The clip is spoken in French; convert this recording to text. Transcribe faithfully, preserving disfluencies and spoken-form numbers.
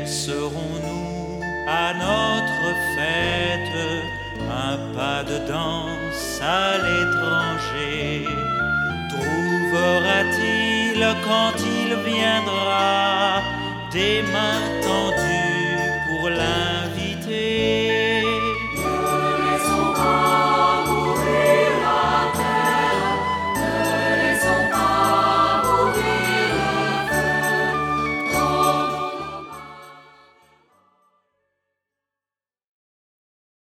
Serons-nous à notre fête un pas de danse à l'étranger? Trouvera-t-il quand il viendra des mains tendues pour l'un